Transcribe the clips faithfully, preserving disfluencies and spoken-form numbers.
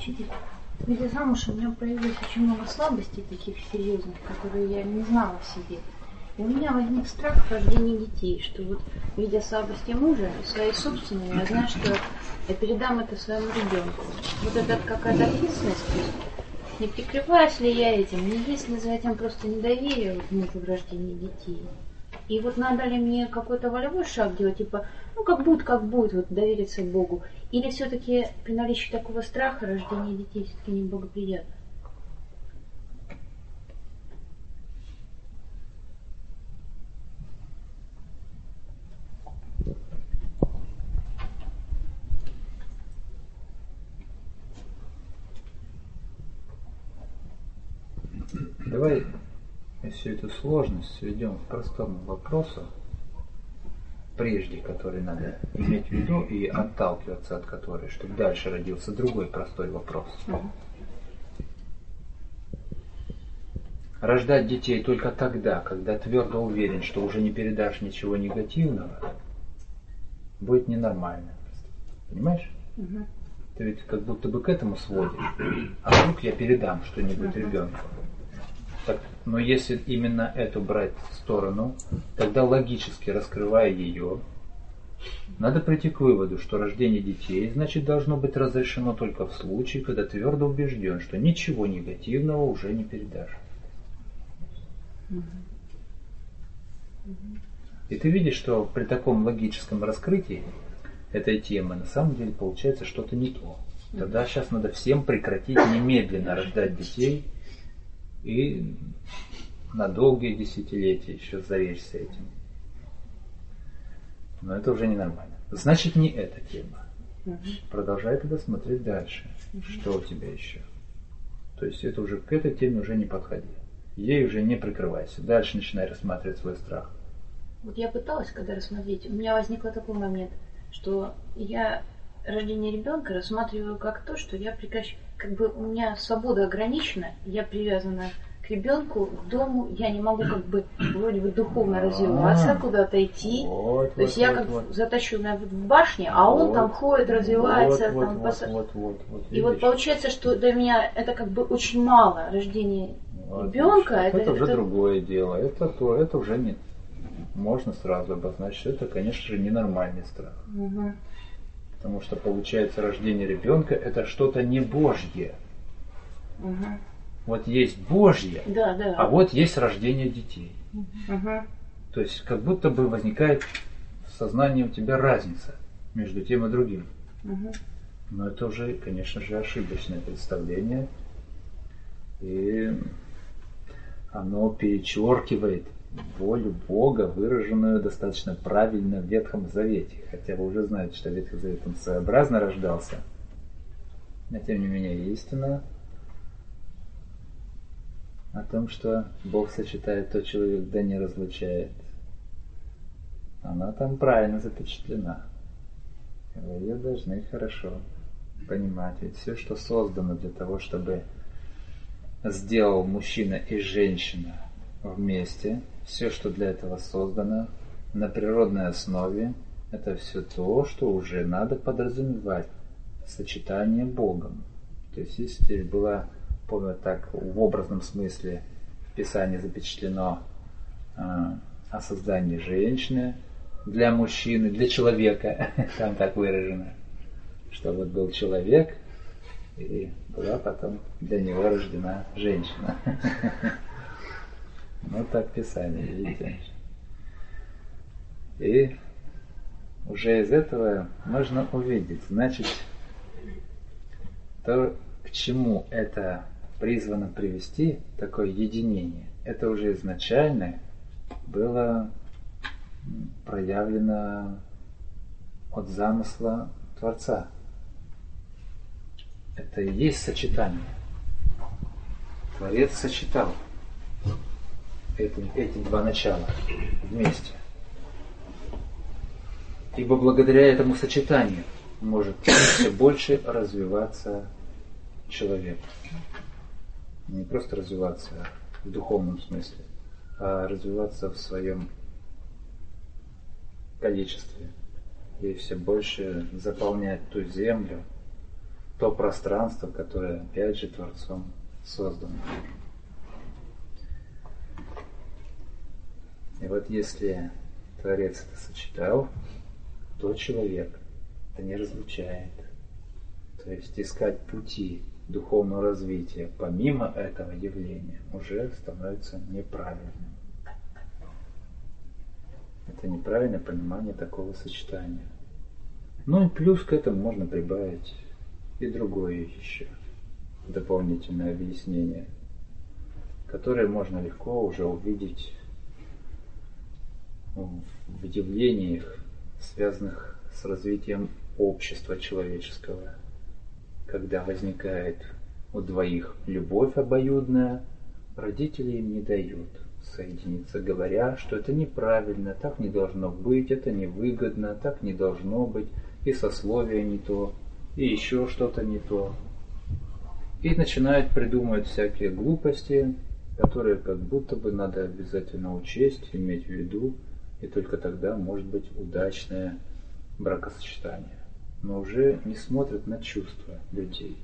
Учитель, выйдя замуж, у меня появилось очень много слабостей таких серьезных, которые я не знала в себе. И у меня возник страх рождения детей, что вот, видя слабости мужа и свои собственные, я знаю, что я передам это своему ребенку. Вот это какая-то ответственность, не прикрываюсь ли я этим, не есть ли за этим просто недоверие вот, мужу в рождении детей. И вот надо ли мне какой-то волевой шаг делать, типа, ну как будет, как будет, вот довериться Богу. Или все-таки при наличии такого страха рождение детей все-таки неблагоприятно? Давай всю эту сложность сведем к простому вопросу, прежде который надо иметь в виду и отталкиваться от которой, чтобы дальше родился другой простой вопрос. Рождать детей только тогда, когда твердо уверен, что уже не передашь ничего негативного, будет ненормально. Понимаешь? Угу. Ты ведь как будто бы к этому сводишь. А вдруг я передам что-нибудь угу. ребенку? Так, но если именно эту брать сторону, тогда логически раскрывая ее, надо прийти к выводу, что рождение детей, значит, должно быть разрешено только в случае, когда твердо убежден, что ничего негативного уже не передашь. И ты видишь, что при таком логическом раскрытии этой темы на самом деле получается что-то не то. Тогда сейчас надо всем прекратить немедленно рождать детей и на долгие десятилетия еще заречься этим. Но это уже ненормально. Значит, не эта тема. Угу. Продолжай тогда смотреть дальше. Угу. Что у тебя еще? То есть это уже к этой теме уже не подходи. Ей уже не прикрывайся. Дальше начинай рассматривать свой страх. Вот я пыталась, когда рассмотреть, у меня возник такой момент, что я рождение ребенка рассматриваю как то, что я прекращаю, как бы у меня свобода ограничена, я привязана к ребенку, к дому, я не могу как бы вроде бы духовно развиваться, а, куда-то идти. Вот, то вот, есть я вот, как вот. затащена в башне, а он вот, там ходит, развивается. Вот, там вот, пос... вот, вот, вот, И вот получается, что для меня это как бы очень мало рождение вот, ребенка. Это, это уже это... другое дело. Это, то, это уже не можно сразу обозначить, что это, конечно же, ненормальный страх. Угу. Потому что получается рождение ребенка это что-то не Божье. Угу. Вот есть Божье, да, да. а вот есть рождение детей. Угу. То есть как будто бы возникает в сознании у тебя разница между тем и другим. Угу. Но это уже, конечно же, ошибочное представление. И оно перечеркивает волю Бога, выраженную достаточно правильно в Ветхом Завете. Хотя вы уже знаете, что Ветхий Завет он своеобразно рождался. Но тем не менее истина о том, что Бог сочетает, то человек да не разлучает. Она там правильно запечатлена. И вы ее должны хорошо понимать. Ведь все, что создано для того, чтобы сделал мужчина и женщина вместе, все, что для этого создано на природной основе, это все то, что уже надо подразумевать. Сочетание Богом. То есть если здесь была, помню, так в образном смысле в Писании запечатлено э, о создании женщины для мужчины, для человека, там так выражено, что вот был человек, и была потом для него рождена женщина. Ну так Писание, видите. И уже из этого можно увидеть, значит, то, к чему это призвано привести, такое единение, это уже изначально было проявлено от замысла Творца. Это и есть сочетание. Творец сочетал эти, эти два начала вместе. Ибо благодаря этому сочетанию может все больше развиваться человек. Не просто развиваться в духовном смысле, а развиваться в своем количестве. И все больше заполнять ту землю, то пространство, которое опять же Творцом создано. И вот если Творец это сочетал, то человек это не разлучает. То есть искать пути духовного развития помимо этого явления уже становится неправильным. Это неправильное понимание такого сочетания. Ну и плюс к этому можно прибавить и другое еще дополнительное объяснение, которое можно легко уже увидеть в явлениях, связанных с развитием общества человеческого. Когда возникает у двоих любовь обоюдная, родители им не дают соединиться, говоря, что это неправильно, так не должно быть, это невыгодно, так не должно быть, и сословие не то, и еще что-то не то. И начинают придумывать всякие глупости, которые как будто бы надо обязательно учесть, иметь в виду, и только тогда может быть удачное бракосочетание. Но уже не смотрят на чувства людей.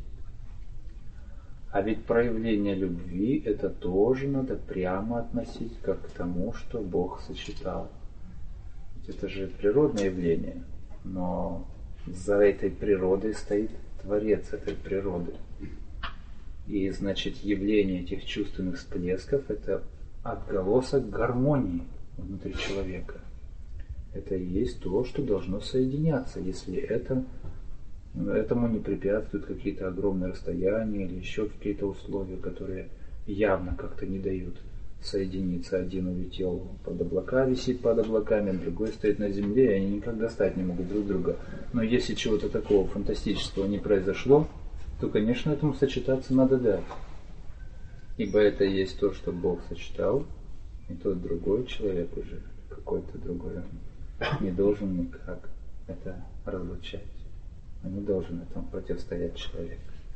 А ведь проявление любви это тоже надо прямо относить как к тому, что Бог сочетал. Ведь это же природное явление, но за этой природой стоит Творец этой природы. И значит явление этих чувственных всплесков это отголосок гармонии внутри человека. Это и есть то, что должно соединяться, если это, этому не препятствуют какие-то огромные расстояния или еще какие-то условия, которые явно как-то не дают соединиться. Один улетел под облака, висит под облаками, другой стоит на земле, и они никак достать не могут друг друга. Но если чего-то такого фантастического не произошло, то, конечно, этому сочетаться надо дать. Ибо это и есть то, что Бог сочетал, и тот другой человек уже, какой-то другой, не должен никак это разлучать. Он не должен этому противостоять человек.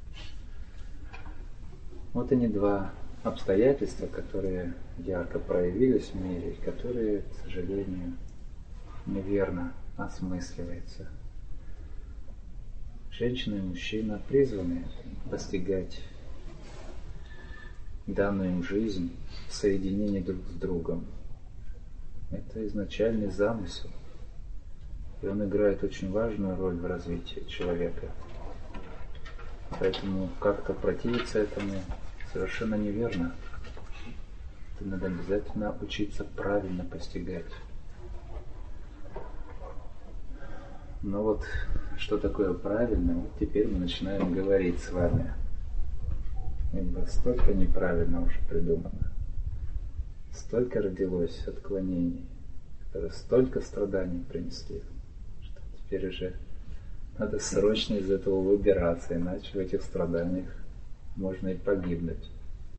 Вот они два обстоятельства, которые ярко проявились в мире, и которые, к сожалению, неверно осмысливаются. Женщина и мужчина призваны постигать данную им жизнь в соединении друг с другом. Это изначальный замысел, и он играет очень важную роль в развитии человека. Поэтому как-то противиться этому совершенно неверно. Это надо обязательно учиться правильно постигать. Но вот что такое правильно, вот теперь мы начинаем говорить с вами. Ибо столько неправильно уже придумано. Столько родилось отклонений, которые столько страданий принесли, что теперь уже надо срочно из этого выбираться, иначе в этих страданиях можно и погибнуть.